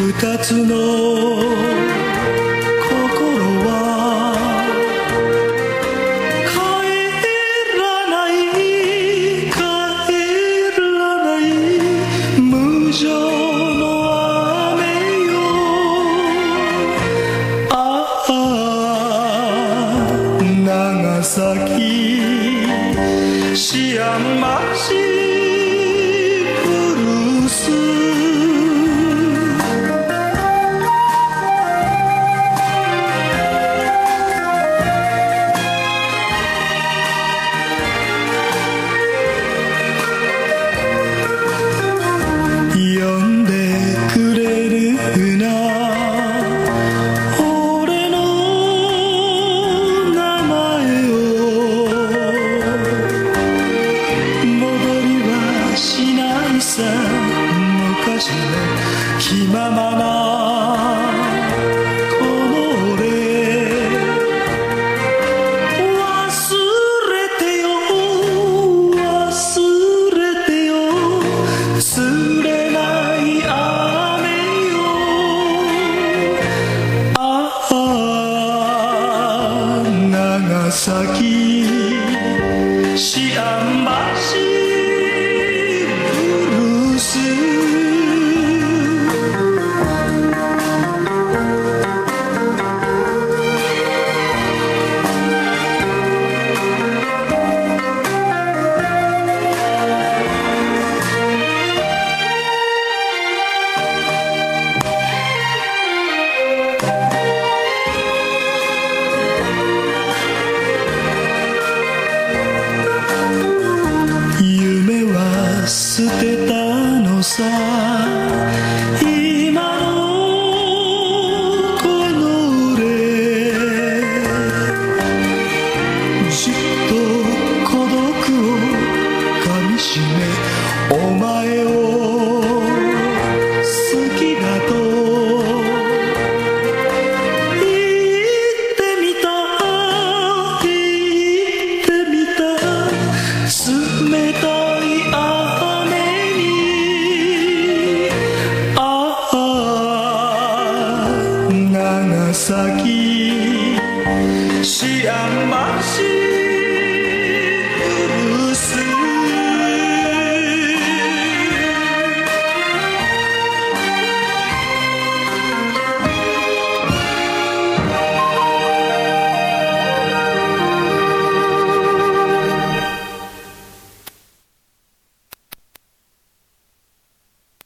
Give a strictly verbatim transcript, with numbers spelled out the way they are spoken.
二つの心は帰らない帰らない無情の雨よ。ああ長崎思案橋ブルース。呼んでくれるな俺の名前を。戻りはしないさ昔の気ままなこの俺。忘れてよ忘れてよ釣れない雨よ。ああ長崎思案橋ブルース。夢は捨てたのさ今のこの俺。じっと孤独をかみしめお前を好きだと言ってみた言ってみた。冷たい雨にああ長崎思案橋